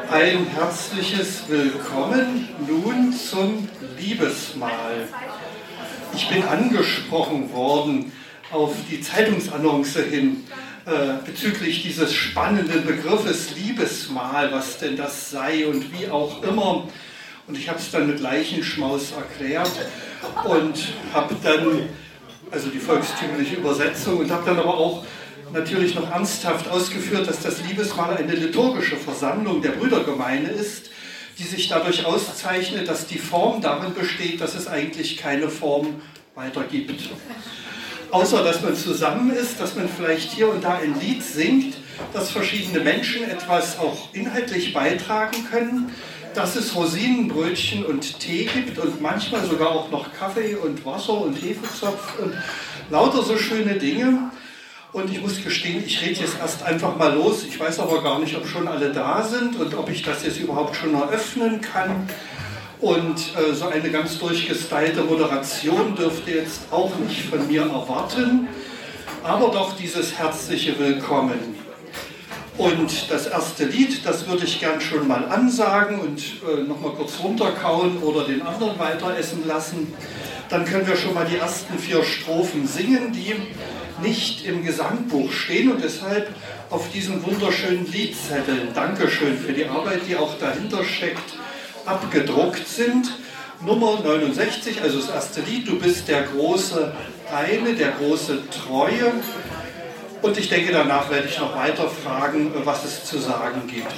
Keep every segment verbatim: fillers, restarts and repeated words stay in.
Ein herzliches Willkommen nun zum Liebesmahl. Ich bin angesprochen worden auf die Zeitungsannonce hin äh, bezüglich dieses spannenden Begriffes Liebesmahl, was denn das sei und wie auch immer. Und ich habe es dann mit Leichenschmaus erklärt und habe dann, also die volkstümliche Übersetzung, und habe dann aber auch natürlich noch ernsthaft ausgeführt, dass das Liebesmahl eine liturgische Versammlung der Brüdergemeinde ist, die sich dadurch auszeichnet, dass die Form darin besteht, dass es eigentlich keine Form weiter gibt. Außer, dass man zusammen ist, dass man vielleicht hier und da ein Lied singt, dass verschiedene Menschen etwas auch inhaltlich beitragen können, dass es Rosinenbrötchen und Tee gibt und manchmal sogar auch noch Kaffee und Wasser und Hefezopf und lauter so schöne Dinge. Und ich muss gestehen, ich rede jetzt erst einfach mal los. Ich weiß aber gar nicht, ob schon alle da sind und ob ich das jetzt überhaupt schon eröffnen kann. Und äh, so eine ganz durchgestylte Moderation dürfte jetzt auch nicht von mir erwarten. Aber doch dieses herzliche Willkommen. Und das erste Lied, das würde ich gern schon mal ansagen und äh, nochmal kurz runterkauen oder den anderen weiter essen lassen. Dann können wir schon mal die ersten vier Strophen singen, die nicht im Gesangbuch stehen und deshalb auf diesen wunderschönen Liedzetteln, Dankeschön für die Arbeit, die auch dahinter steckt, abgedruckt sind. Nummer neunundsechzig, also das erste Lied, du bist der große eine, der große Treue. Und ich denke, danach werde ich noch weiter fragen, was es zu sagen gibt.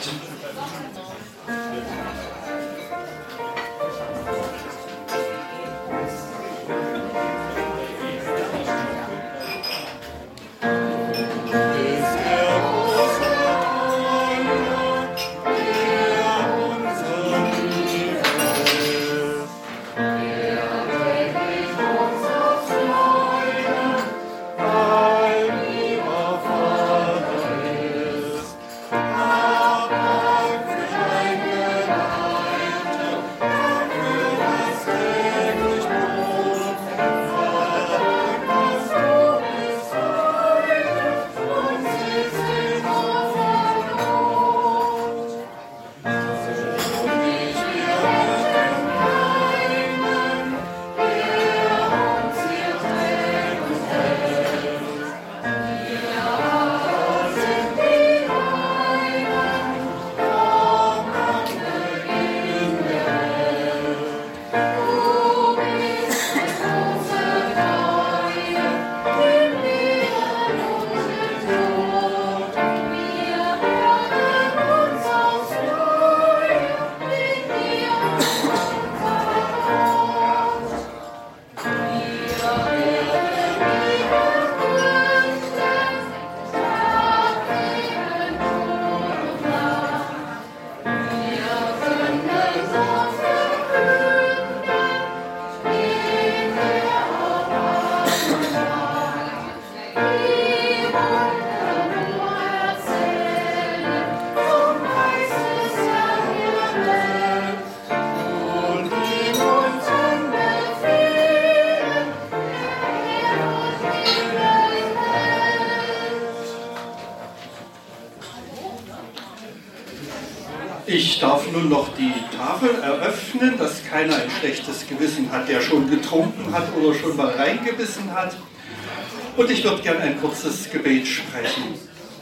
Ich darf nun noch die Tafel eröffnen, dass keiner ein schlechtes Gewissen hat, der schon getrunken hat oder schon mal reingebissen hat. Und ich würde gern ein kurzes Gebet sprechen.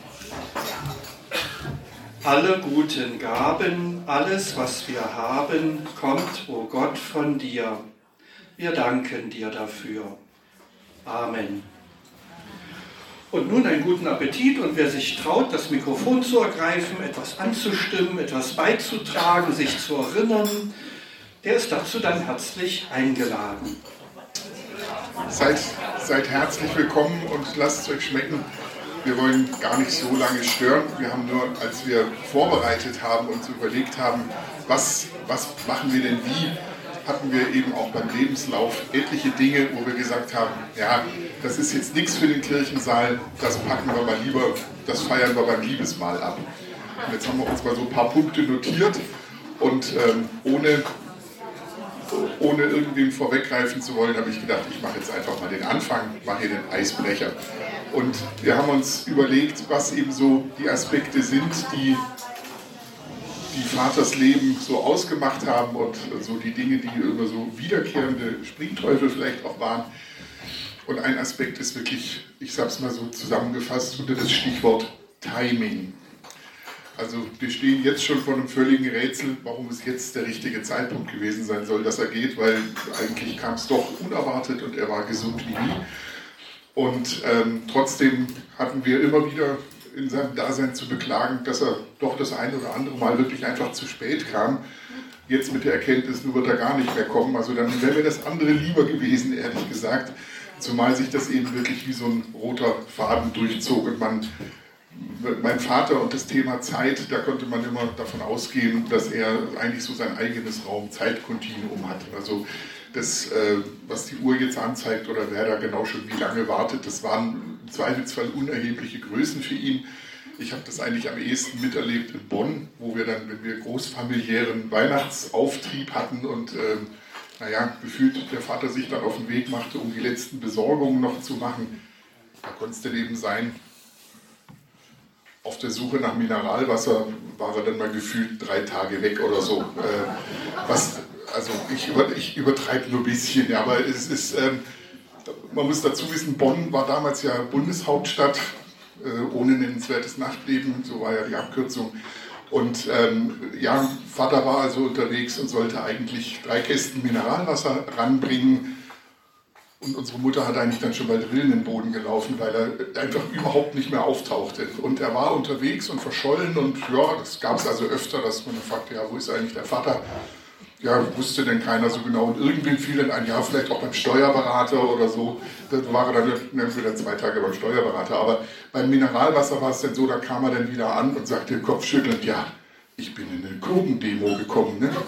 Alle guten Gaben, alles, was wir haben, kommt, o Gott, von dir. Wir danken dir dafür. Amen. Und nun einen guten Appetit und wer sich traut, das Mikrofon zu ergreifen, etwas anzustimmen, etwas beizutragen, sich zu erinnern, der ist dazu dann herzlich eingeladen. Seid, seid herzlich willkommen und lasst es euch schmecken. Wir wollen gar nicht so lange stören. Wir haben nur, als wir vorbereitet haben, uns überlegt haben, was, was machen wir denn wie, hatten wir eben auch beim Lebenslauf etliche Dinge, wo wir gesagt haben, ja, das ist jetzt nichts für den Kirchensaal, das packen wir mal lieber, das feiern wir beim Liebesmahl ab. Und jetzt haben wir uns mal so ein paar Punkte notiert und ähm, ohne, ohne irgendwem vorweggreifen zu wollen, habe ich gedacht, ich mache jetzt einfach mal den Anfang, mache hier den Eisbrecher. Und wir haben uns überlegt, was eben so die Aspekte sind, die die Vatersleben so ausgemacht haben und so die Dinge, die immer so wiederkehrende Springteufel vielleicht auch waren. Und ein Aspekt ist wirklich, ich habe es mal so zusammengefasst unter das Stichwort Timing. Also wir stehen jetzt schon vor einem völligen Rätsel, warum es jetzt der richtige Zeitpunkt gewesen sein soll, dass er geht, weil eigentlich kam es doch unerwartet und er war gesund wie nie. Und ähm, trotzdem hatten wir immer wieder in seinem Dasein zu beklagen, dass er doch das eine oder andere Mal wirklich einfach zu spät kam. Jetzt mit der Erkenntnis, nun wird er gar nicht mehr kommen. Also dann wäre mir das andere lieber gewesen, ehrlich gesagt. Zumal sich das eben wirklich wie so ein roter Faden durchzog und man... Mein Vater und das Thema Zeit, da konnte man immer davon ausgehen, dass er eigentlich so sein eigenes Raum-Zeit-Kontinuum hat. Also das, was die Uhr jetzt anzeigt oder wer da genau schon wie lange wartet, das waren im Zweifelsfall unerhebliche Größen für ihn. Ich habe das eigentlich am ehesten miterlebt in Bonn, wo wir dann, wenn wir großfamiliären Weihnachtsauftrieb hatten und ähm, naja, gefühlt der Vater sich dann auf den Weg machte, um die letzten Besorgungen noch zu machen. Da konnte es dann eben sein, auf der Suche nach Mineralwasser war er dann mal gefühlt drei Tage weg oder so. Äh, was, also ich, über, ich übertreibe nur ein bisschen, ja, aber es ist, ähm, man muss dazu wissen, Bonn war damals ja Bundeshauptstadt, äh, ohne nennenswertes Nachtleben, so war ja die Abkürzung. Und ähm, ja, Vater war also unterwegs und sollte eigentlich drei Kästen Mineralwasser ranbringen. Und unsere Mutter hat eigentlich dann schon bald Rillen in den Boden gelaufen, weil er einfach überhaupt nicht mehr auftauchte. Und er war unterwegs und verschollen und ja, das gab es also öfter, dass man fragte, ja, wo ist eigentlich der Vater? Ja, wusste denn keiner so genau. Und irgendwann fiel dann ein Jahr vielleicht auch beim Steuerberater oder so. Da war er dann wieder zwei Tage beim Steuerberater. Aber beim Mineralwasser war es dann so, da kam er dann wieder an und sagte kopfschüttelnd, ja, ich bin in eine Kurvendemo gekommen. Ne?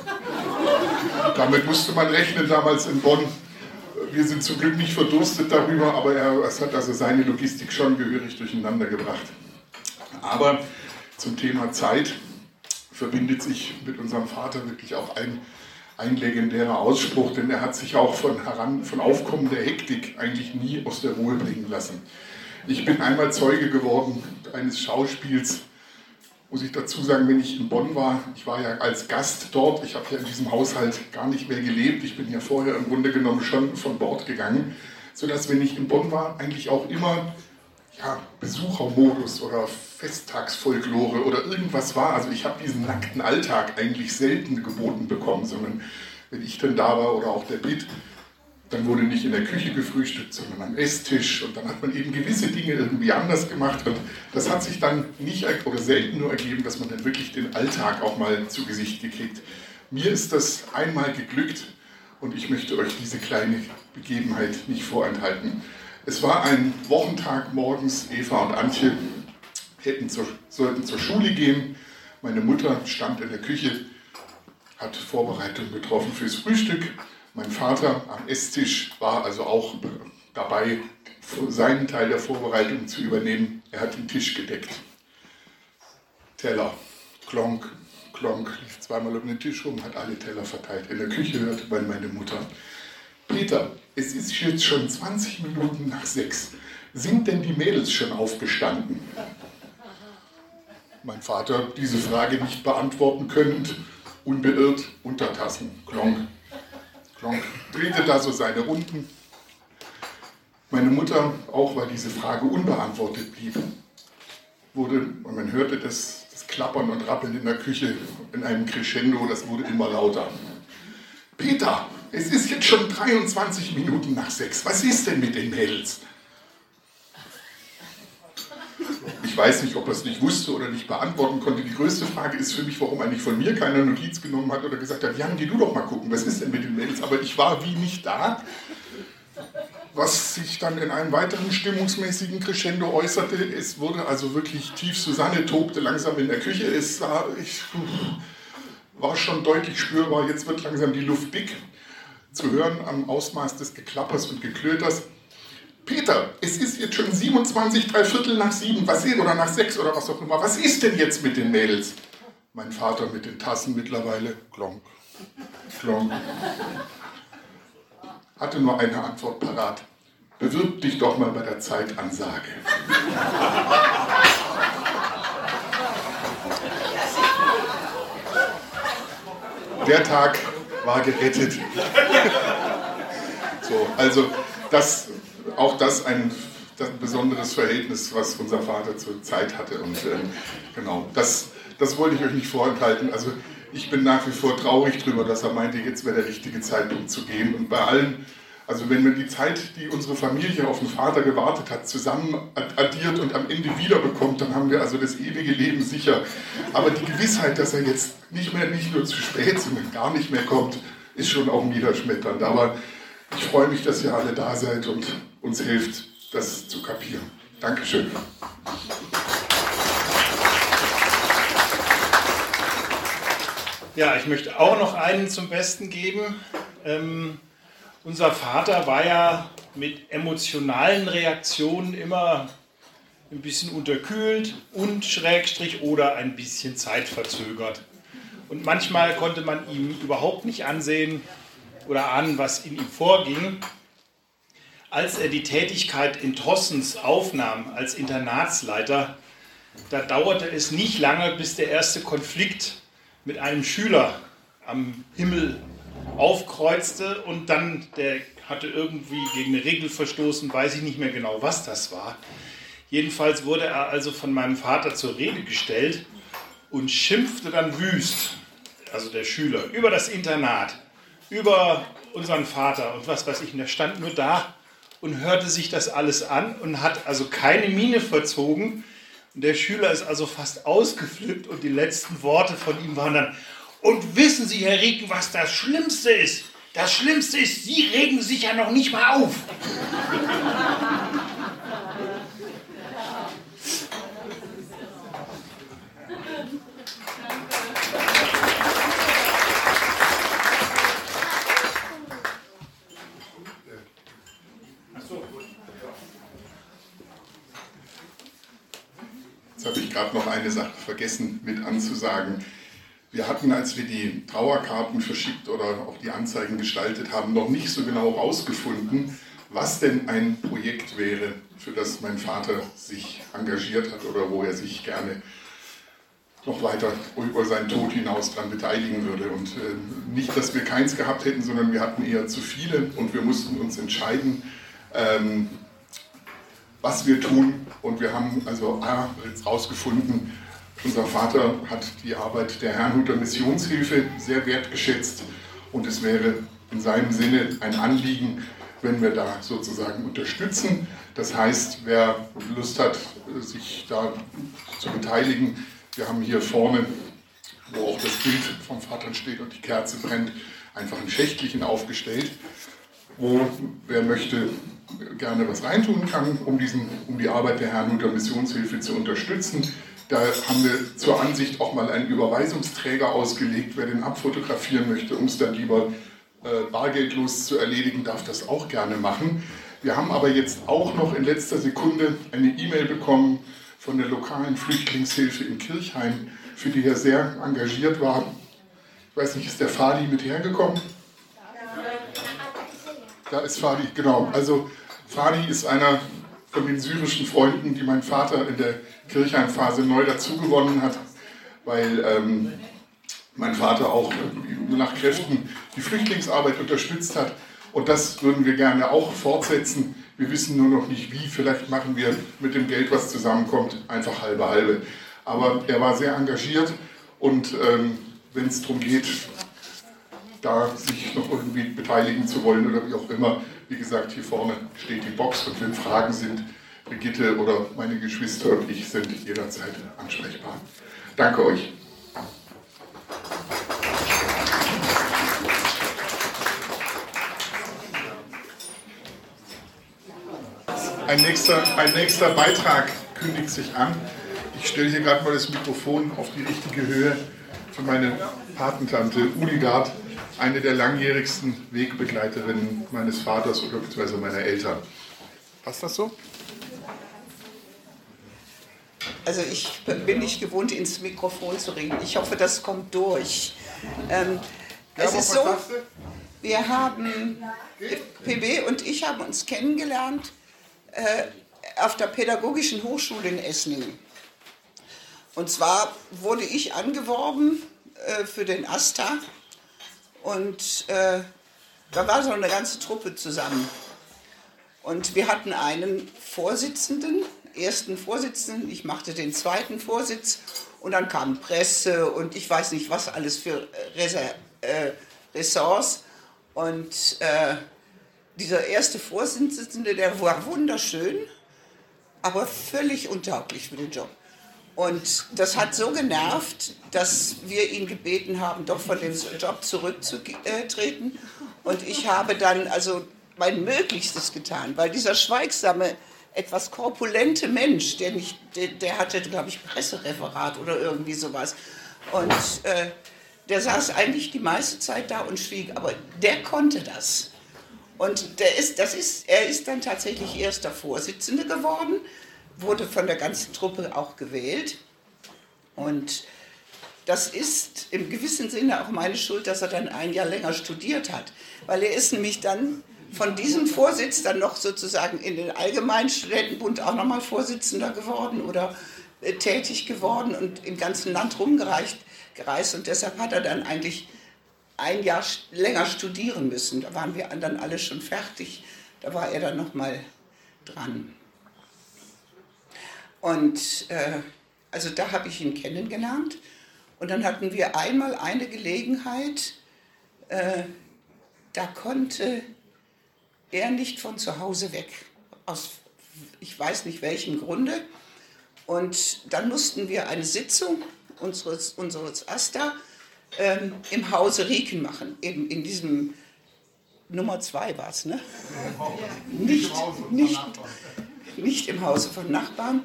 Damit musste man rechnen damals in Bonn. Wir sind zum Glück nicht verdurstet darüber, aber er, es hat also seine Logistik schon gehörig durcheinander gebracht. Aber zum Thema Zeit verbindet sich mit unserem Vater wirklich auch ein, ein legendärer Ausspruch, denn er hat sich auch von, heran, von Aufkommen der Hektik eigentlich nie aus der Ruhe bringen lassen. Ich bin einmal Zeuge geworden eines Schauspiels, muss ich dazu sagen, wenn ich in Bonn war, ich war ja als Gast dort, ich habe ja in diesem Haushalt gar nicht mehr gelebt, ich bin ja vorher im Grunde genommen schon von Bord gegangen, sodass, wenn ich in Bonn war, eigentlich auch immer ja, Besuchermodus oder Festtagsfolklore oder irgendwas war. Also ich habe diesen nackten Alltag eigentlich selten geboten bekommen, sondern wenn ich dann da war oder auch der Pitt, dann wurde nicht in der Küche gefrühstückt, sondern am Esstisch und dann hat man eben gewisse Dinge irgendwie anders gemacht und das hat sich dann nicht oder selten nur ergeben, dass man dann wirklich den Alltag auch mal zu Gesicht gekriegt. Mir ist das einmal geglückt und ich möchte euch diese kleine Begebenheit nicht vorenthalten. Es war ein Wochentag morgens, Eva und Antje hätten zur, sollten zur Schule gehen. Meine Mutter stand in der Küche, hat Vorbereitungen getroffen fürs Frühstück. Mein Vater am Esstisch war also auch dabei, seinen Teil der Vorbereitung zu übernehmen. Er hat den Tisch gedeckt. Teller, klonk, klonk, lief zweimal um den Tisch rum, hat alle Teller verteilt. In der Küche hörte man meine Mutter: Peter, es ist jetzt schon zwanzig Minuten nach sechs. Sind denn die Mädels schon aufgestanden? Mein Vater diese Frage nicht beantworten könnend, unbeirrt, Untertassen, klonk. Klonk, drehte da so seine Runden. Meine Mutter, auch weil diese Frage unbeantwortet blieb, wurde, und man hörte das, das Klappern und Rappeln in der Küche in einem Crescendo, das wurde immer lauter. Peter, es ist jetzt schon dreiundzwanzig Minuten nach sechs. Was ist denn mit den Mädels? Ich weiß nicht, ob er es nicht wusste oder nicht beantworten konnte. Die größte Frage ist für mich, warum eigentlich von mir keiner Notiz genommen hat oder gesagt hat, Jan, geh du doch mal gucken, was ist denn mit den Mädels? Aber ich war wie nicht da, was sich dann in einem weiteren stimmungsmäßigen Crescendo äußerte. Es wurde also wirklich tief, Susanne tobte langsam in der Küche. Es war, ich, war schon deutlich spürbar, jetzt wird langsam die Luft dick. Zu hören am Ausmaß des Geklappers und Geklöters. Peter, es ist jetzt schon siebenundzwanzig, drei Viertel nach sieben, was ist, oder nach sechs oder was auch immer. Was ist denn jetzt mit den Mädels? Mein Vater mit den Tassen mittlerweile, klonk, klonk. Hatte nur eine Antwort parat. Bewirb dich doch mal bei der Zeitansage. der Tag war gerettet. So, also das, auch das ein, das ein besonderes Verhältnis, was unser Vater zur Zeit hatte. Und äh, genau, das, das wollte ich euch nicht vorenthalten. Also ich bin nach wie vor traurig drüber, dass er meinte, jetzt wäre der richtige Zeitpunkt zu gehen. Und bei allen, also wenn man die Zeit, die unsere Familie auf den Vater gewartet hat, zusammen addiert und am Ende wiederbekommt, dann haben wir also das ewige Leben sicher. Aber die Gewissheit, dass er jetzt nicht mehr, nicht nur zu spät, sondern gar nicht mehr kommt, ist schon auch niederschmetternd. Aber ich freue mich, dass ihr alle da seid und uns hilft, das zu kapieren. Dankeschön. Ja, ich möchte auch noch einen zum Besten geben. Ähm, unser Vater war ja mit emotionalen Reaktionen immer ein bisschen unterkühlt und Schrägstrich oder ein bisschen zeitverzögert. Und manchmal konnte man ihm überhaupt nicht ansehen oder ahnen, was in ihm vorging. Als er die Tätigkeit in Tossens aufnahm als Internatsleiter, da dauerte es nicht lange, bis der erste Konflikt mit einem Schüler am Himmel aufkreuzte und dann, der hatte irgendwie gegen eine Regel verstoßen, weiß ich nicht mehr genau, was das war. Jedenfalls wurde er also von meinem Vater zur Rede gestellt und schimpfte dann wüst, also der Schüler, über das Internat, über unseren Vater und was weiß ich. Und er stand nur da und hörte sich das alles an und hat also keine Miene verzogen. Und der Schüler ist also fast ausgeflippt und die letzten Worte von ihm waren dann: Und wissen Sie, Herr Rieken, was das Schlimmste ist? Das Schlimmste ist, Sie regen sich ja noch nicht mal auf. Jetzt habe ich gerade noch eine Sache vergessen mit anzusagen. Wir hatten, als wir die Trauerkarten verschickt oder auch die Anzeigen gestaltet haben, noch nicht so genau herausgefunden, was denn ein Projekt wäre, für das mein Vater sich engagiert hat oder wo er sich gerne noch weiter über seinen Tod hinaus daran beteiligen würde. Und äh, nicht, dass wir keins gehabt hätten, sondern wir hatten eher zu viele und wir mussten uns entscheiden, ähm, was wir tun. Und wir haben also A, jetzt rausgefunden, unser Vater hat die Arbeit der Herrnhuter Missionshilfe sehr wertgeschätzt und es wäre in seinem Sinne ein Anliegen, wenn wir da sozusagen unterstützen. Das heißt, wer Lust hat, sich da zu beteiligen, wir haben hier vorne, wo auch das Bild vom Vater steht und die Kerze brennt, einfach ein Schächtelchen aufgestellt, wo wer möchte gerne was reintun kann, um, diesen, um die Arbeit der Herrnhuter Missionshilfe zu unterstützen. Da haben wir zur Ansicht auch mal einen Überweisungsträger ausgelegt. Wer den abfotografieren möchte, um es dann lieber äh, bargeldlos zu erledigen, darf das auch gerne machen. Wir haben aber jetzt auch noch in letzter Sekunde eine E-Mail bekommen von der lokalen Flüchtlingshilfe in Kirchhain, für die er sehr engagiert war. Ich weiß nicht, ist der Fadi mit hergekommen? Da ist Fadi, genau. Also Fadi ist einer von den syrischen Freunden, die mein Vater in der Kirchheim-Phase neu dazugewonnen hat, weil ähm, mein Vater auch äh, nach Kräften die Flüchtlingsarbeit unterstützt hat. Und das würden wir gerne auch fortsetzen. Wir wissen nur noch nicht wie. Vielleicht machen wir mit dem Geld, was zusammenkommt, einfach halbe halbe. Aber er war sehr engagiert und ähm, wenn es darum geht, da sich noch irgendwie beteiligen zu wollen oder wie auch immer, wie gesagt, hier vorne steht die Box und wenn Fragen sind, Brigitte oder meine Geschwister und ich sind jederzeit ansprechbar. Danke euch. Ein nächster, ein nächster Beitrag kündigt sich an. Ich stelle hier gerade mal das Mikrofon auf die richtige Höhe für meine Patentante Uligard, eine der langjährigsten Wegbegleiterinnen meines Vaters oder beziehungsweise meiner Eltern. Passt das so? Also ich bin nicht gewohnt, ins Mikrofon zu reden. Ich hoffe, das kommt durch. Ähm, Ja, es ist so, wir haben, P B und ich haben uns kennengelernt äh, auf der Pädagogischen Hochschule in Esslingen. Und zwar wurde ich angeworben äh, für den AStA Und äh, da war so eine ganze Truppe zusammen. Und wir hatten einen Vorsitzenden, ersten Vorsitzenden, ich machte den zweiten Vorsitz und dann kam Presse und ich weiß nicht was alles für Reser- äh, Ressorts. Und äh, dieser erste Vorsitzende, der war wunderschön, aber völlig untauglich für den Job. Und das hat so genervt, dass wir ihn gebeten haben, doch von dem Job zurückzutreten. Und ich habe dann also mein Möglichstes getan, weil dieser schweigsame, etwas korpulente Mensch, der, nicht, der, der hatte, glaube ich, Pressereferat oder irgendwie sowas. Und äh, der saß eigentlich die meiste Zeit da und schwieg, aber der konnte das. Und der ist, das ist, er ist dann tatsächlich erster Vorsitzender geworden, wurde von der ganzen Truppe auch gewählt. Und das ist im gewissen Sinne auch meine Schuld, dass er dann ein Jahr länger studiert hat. Weil er ist nämlich dann von diesem Vorsitz dann noch sozusagen in den Allgemeinen Studentenbund auch nochmal Vorsitzender geworden oder äh, tätig geworden und im ganzen Land rumgereist. Gereist. Und deshalb hat er dann eigentlich ein Jahr länger studieren müssen. Da waren wir dann alle schon fertig. Da war er dann nochmal dran. Und äh, also da habe ich ihn kennengelernt. Und dann hatten wir einmal eine Gelegenheit, äh, da konnte er nicht von zu Hause weg. Aus ich weiß nicht welchem Grunde. Und dann mussten wir eine Sitzung unseres, unseres AStA ähm, im Hause Rieken machen. Eben in diesem Nummer zwei war es, ne? Nicht, nicht, nicht im Hause von Nachbarn.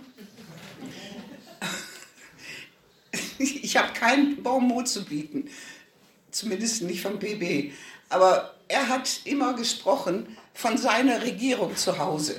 Ich habe keinen Bonmot zu bieten, zumindest nicht vom P B. Aber er hat immer gesprochen von seiner Regierung zu Hause.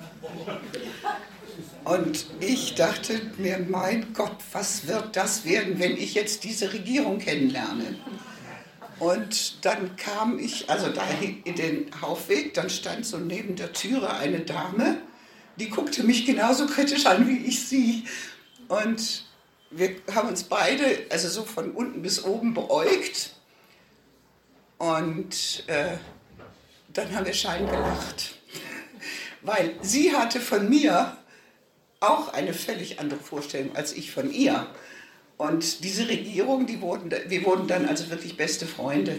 Und ich dachte mir, mein Gott, was wird das werden, wenn ich jetzt diese Regierung kennenlerne? Und dann kam ich, also da in den Haufweg, dann stand so neben der Türe eine Dame, die guckte mich genauso kritisch an wie ich sie. Und wir haben uns beide, also so von unten bis oben beäugt. Und äh, dann haben wir schein gelacht. Weil sie hatte von mir auch eine völlig andere Vorstellung als ich von ihr. Und diese Regierung, die wurden, wir wurden dann also wirklich beste Freunde.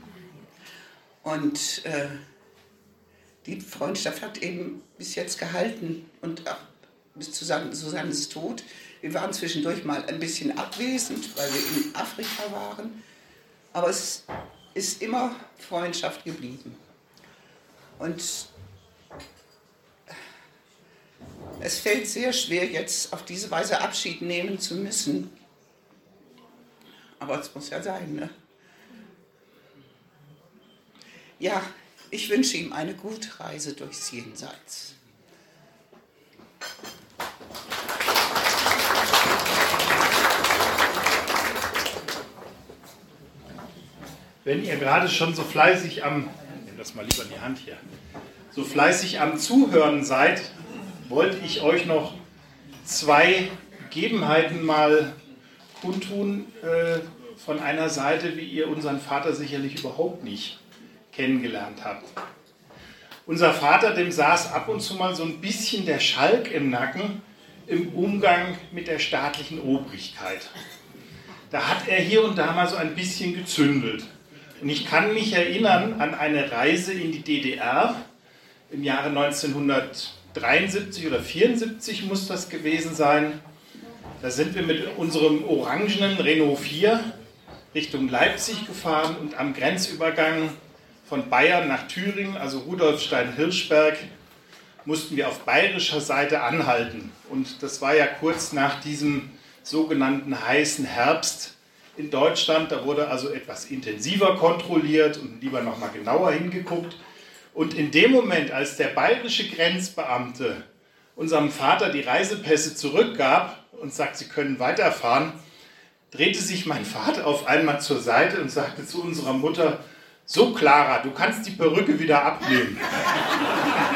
Und äh, die Freundschaft hat eben bis jetzt gehalten und auch bis zu Susannes Tod. Wir waren zwischendurch mal ein bisschen abwesend, weil wir in Afrika waren. Aber es ist immer Freundschaft geblieben. Und es fällt sehr schwer, jetzt auf diese Weise Abschied nehmen zu müssen. Aber es muss ja sein, ne? Ja, ich wünsche ihm eine gute Reise durchs Jenseits. Wenn ihr gerade schon so fleißig am, nimm das mal lieber in die Hand hier, so fleißig am Zuhören seid, wollte ich euch noch zwei Gegebenheiten mal kundtun äh, von einer Seite, wie ihr unseren Vater sicherlich überhaupt nicht kennengelernt habt. Unser Vater, dem saß ab und zu mal so ein bisschen der Schalk im Nacken im Umgang mit der staatlichen Obrigkeit. Da hat er hier und da mal so ein bisschen gezündelt. Und ich kann mich erinnern an eine Reise in die D D R im Jahre neunzehnhundertdreiundsiebzig oder vierundsiebzig muss das gewesen sein. Da sind wir mit unserem orangenen Renault vier Richtung Leipzig gefahren und am Grenzübergang von Bayern nach Thüringen, also Rudolfstein-Hirschberg, mussten wir auf bayerischer Seite anhalten. Und das war ja kurz nach diesem sogenannten heißen Herbst in Deutschland. Da wurde also etwas intensiver kontrolliert und lieber nochmal genauer hingeguckt. Und in dem Moment, als der bayerische Grenzbeamte unserem Vater die Reisepässe zurückgab und sagt, sie können weiterfahren, drehte sich mein Vater auf einmal zur Seite und sagte zu unserer Mutter, so Clara, du kannst die Perücke wieder abnehmen.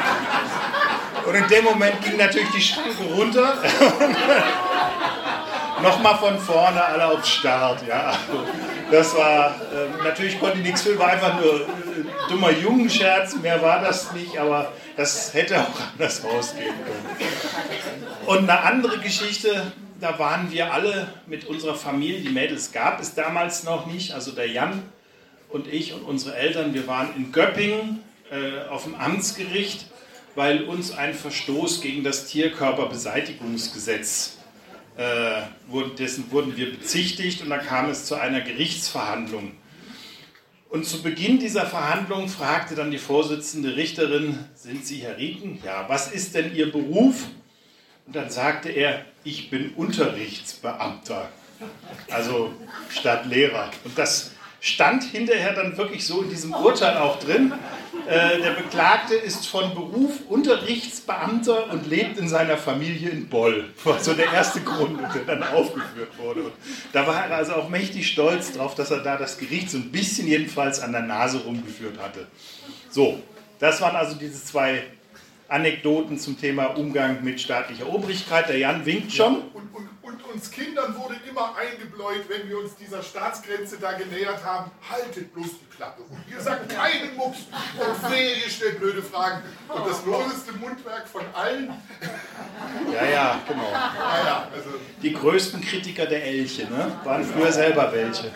Und in dem Moment ging natürlich die Schranke runter nochmal von vorne, alle auf Start. Ja. Also, das war, äh, natürlich konnte ich nichts für, war einfach nur äh, dummer Jungenscherz, mehr war das nicht, aber das hätte auch anders ausgehen können. Und eine andere Geschichte, da waren wir alle mit unserer Familie, die Mädels gab es damals noch nicht, also der Jan und ich und unsere Eltern, wir waren in Göppingen äh, auf dem Amtsgericht, weil uns ein Verstoß gegen das Tierkörperbeseitigungsgesetz, äh, wurden, dessen wurden wir bezichtigt und da kam es zu einer Gerichtsverhandlung. Und zu Beginn dieser Verhandlung fragte dann die Vorsitzende Richterin, sind Sie Herr Rieken? Ja, was ist denn Ihr Beruf? Und dann sagte er, ich bin Unterrichtsbeamter, also statt Lehrer. Und das stand hinterher dann wirklich so in diesem Urteil auch drin. Äh, der Beklagte ist von Beruf Unterrichtsbeamter und lebt in seiner Familie in Boll. Das war so der erste Grund, der dann aufgeführt wurde. Und da war er also auch mächtig stolz drauf, dass er da das Gericht so ein bisschen jedenfalls an der Nase rumgeführt hatte. So, das waren also diese zwei Anekdoten zum Thema Umgang mit staatlicher Obrigkeit. Der Jan winkt schon. Ja, und, und, und uns Kindern wurde immer eingebläut, wenn wir uns dieser Staatsgrenze da genähert haben, haltet bloß die Klappe. Und ihr sagt keinen Mucks und wehe, ihr stellt blöde Fragen. Und das loseste Mundwerk von allen. Ja, ja, genau. Ja, ja, also die größten Kritiker der Elche, ne? Waren früher selber welche.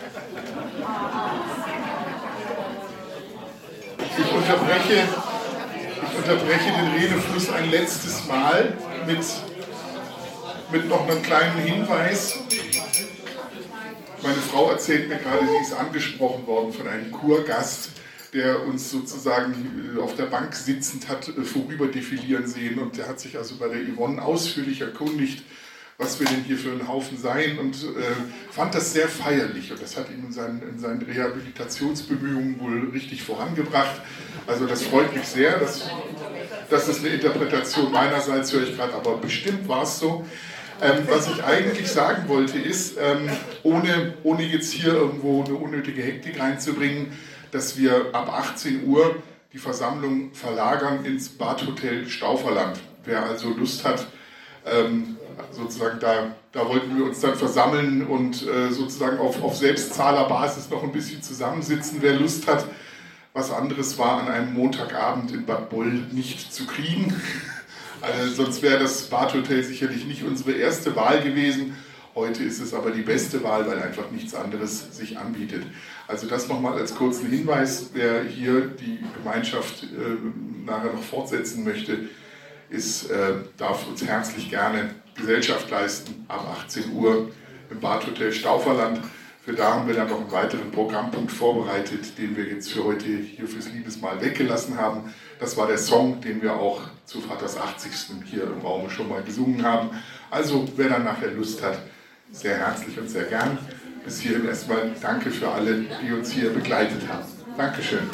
Ich unterbreche... Ich unterbreche den Redefluss ein letztes Mal mit, mit noch einem kleinen Hinweis. Meine Frau erzählt mir gerade, sie ist angesprochen worden von einem Kurgast, der uns sozusagen auf der Bank sitzend hat vorüber defilieren sehen. Und der hat sich also bei der Yvonne ausführlich erkundigt, was wir denn hier für ein Haufen seien, und äh, fand das sehr feierlich. Und das hat ihn in seinen, in seinen Rehabilitationsbemühungen wohl richtig vorangebracht. Also das freut mich sehr. Das, das ist eine Interpretation meinerseits, höre ich gerade, aber bestimmt war es so. Ähm, was ich eigentlich sagen wollte ist, ähm, ohne, ohne jetzt hier irgendwo eine unnötige Hektik reinzubringen, dass wir ab achtzehn Uhr die Versammlung verlagern ins Badhotel Stauferland. Wer also Lust hat, ähm, sozusagen da, da wollten wir uns dann versammeln und äh, sozusagen auf, auf Selbstzahlerbasis noch ein bisschen zusammensitzen. Wer Lust hat, was anderes war an einem Montagabend in Bad Boll nicht zu kriegen. Also sonst wäre das Badhotel sicherlich nicht unsere erste Wahl gewesen. Heute ist es aber die beste Wahl, weil einfach nichts anderes sich anbietet. Also das nochmal als kurzen Hinweis. Wer hier die Gemeinschaft äh, nachher noch fortsetzen möchte, ist, äh, darf uns herzlich gerne Gesellschaft leisten ab achtzehn Uhr im Badhotel Stauferland. Für da haben wir dann noch einen weiteren Programmpunkt vorbereitet, den wir jetzt für heute hier fürs Liebesmahl weggelassen haben. Das war der Song, den wir auch zu Vaters achtzigsten hier im Raum schon mal gesungen haben. Also wer dann nachher Lust hat, sehr herzlich und sehr gern. Bis hierhin erstmal danke für alle, die uns hier begleitet haben. Dankeschön.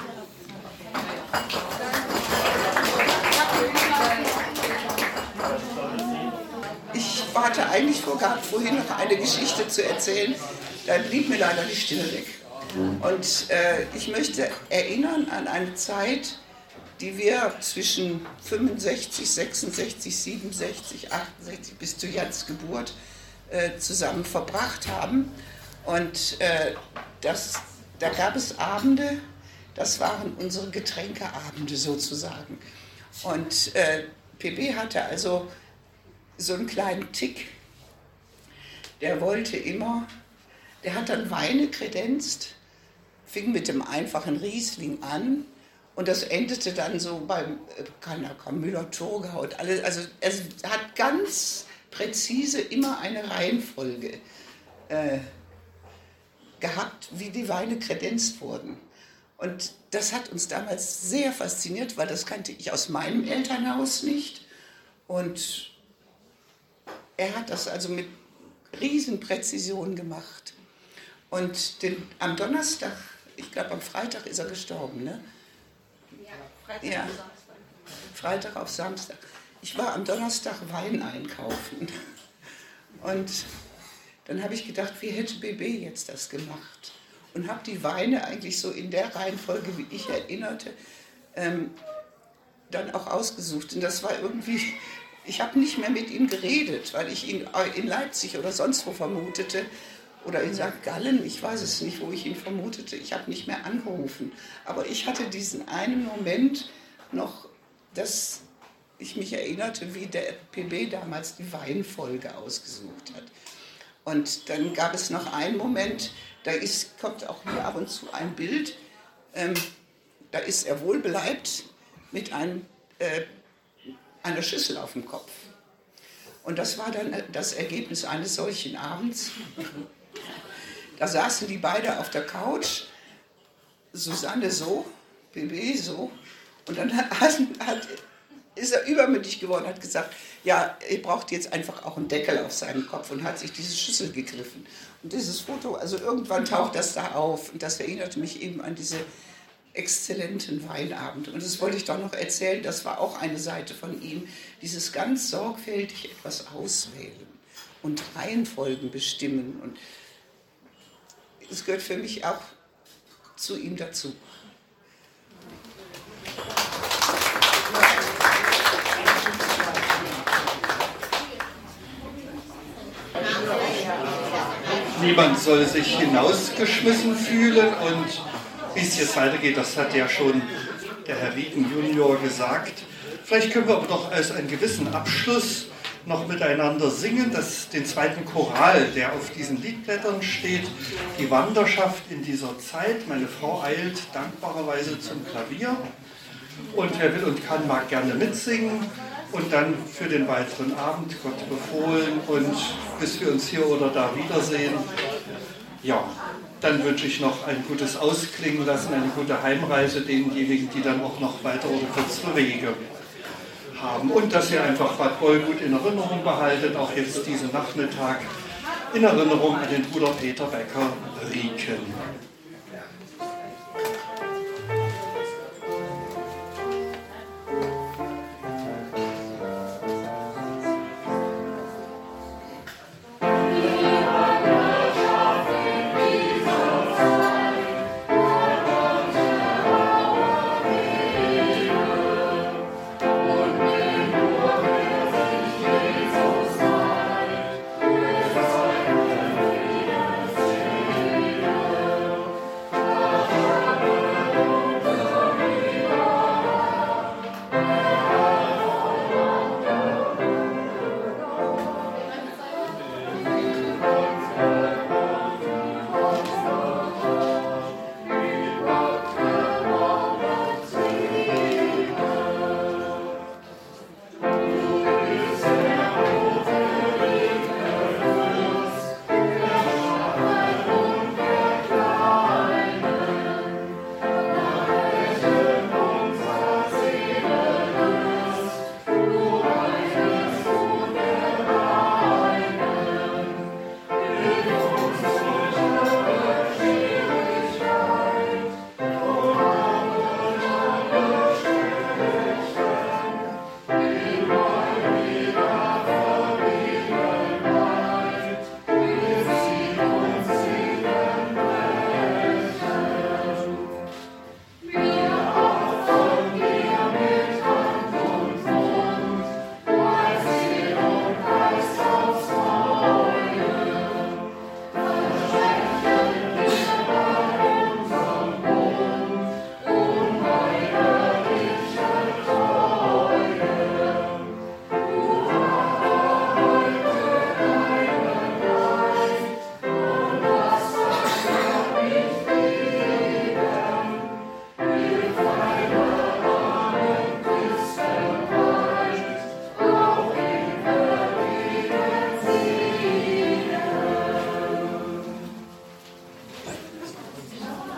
Ich hatte eigentlich vorgehabt, vorhin noch eine Geschichte zu erzählen. Da blieb mir leider die Stimme weg. Und äh, ich möchte erinnern an eine Zeit, die wir zwischen fünfundsechzig, sechsundsechzig, siebenundsechzig, achtundsechzig bis zu Jans Geburt äh, zusammen verbracht haben. Und äh, das, da gab es Abende, das waren unsere Getränkeabende sozusagen. Und äh, P B hatte also so einen kleinen Tick. Der wollte immer, der hat dann Weine kredenzt, fing mit dem einfachen Riesling an und das endete dann so beim äh, Müller-Thurgau und alles. Also es hat ganz präzise immer eine Reihenfolge äh, gehabt, wie die Weine kredenzt wurden. Und das hat uns damals sehr fasziniert, weil das kannte ich aus meinem Elternhaus nicht. Und er hat das also mit Riesenpräzision gemacht. Und den, am Donnerstag, ich glaube am Freitag ist er gestorben, ne? Ja, Freitag ja. auf Samstag. Freitag auf Samstag. Ich war am Donnerstag Wein einkaufen. Und dann habe ich gedacht, wie hätte B B jetzt das gemacht? Und habe die Weine eigentlich so in der Reihenfolge, wie ich erinnerte, ähm, dann auch ausgesucht. Und das war irgendwie, ich habe nicht mehr mit ihm geredet, weil ich ihn in Leipzig oder sonst wo vermutete oder in Sankt Gallen, ich weiß es nicht, wo ich ihn vermutete. Ich habe nicht mehr angerufen. Aber ich hatte diesen einen Moment noch, dass ich mich erinnerte, wie der P B damals die Weinfolge ausgesucht hat. Und dann gab es noch einen Moment, da ist, kommt auch hier ab und zu ein Bild, ähm, da ist er wohlbeleibt mit einem, äh, einer Schüssel auf dem Kopf. Und das war dann das Ergebnis eines solchen Abends. Da saßen die beide auf der Couch, Susanne so, P B so, und dann hat, hat, ist er übermütig geworden, hat gesagt, ja, ihr braucht jetzt einfach auch einen Deckel auf seinen Kopf und hat sich diese Schüssel gegriffen. Und dieses Foto, also irgendwann taucht das da auf und das erinnerte mich eben an diese exzellenten Weinabende. Und das wollte ich doch noch erzählen, das war auch eine Seite von ihm, dieses ganz sorgfältig etwas auswählen und Reihenfolgen bestimmen. Und es gehört für mich auch zu ihm dazu. Niemand soll sich hinausgeschmissen fühlen und wie es jetzt weitergeht, das hat ja schon der Herr Rieken Junior gesagt. Vielleicht können wir aber doch als einen gewissen Abschluss noch miteinander singen, das, den zweiten Choral, der auf diesen Liedblättern steht, die Wanderschaft in dieser Zeit. Meine Frau eilt dankbarerweise zum Klavier und wer will und kann, mag gerne mitsingen. Und dann für den weiteren Abend, Gott befohlen, und bis wir uns hier oder da wiedersehen, ja, dann wünsche ich noch ein gutes Ausklingen lassen, eine gute Heimreise denjenigen, die dann auch noch weiter oder kürzere Wege haben. Und dass ihr einfach Bad Boll gut in Erinnerung behaltet, auch jetzt diesen Nachmittag, in Erinnerung an den Bruder Peter Becker Rieken.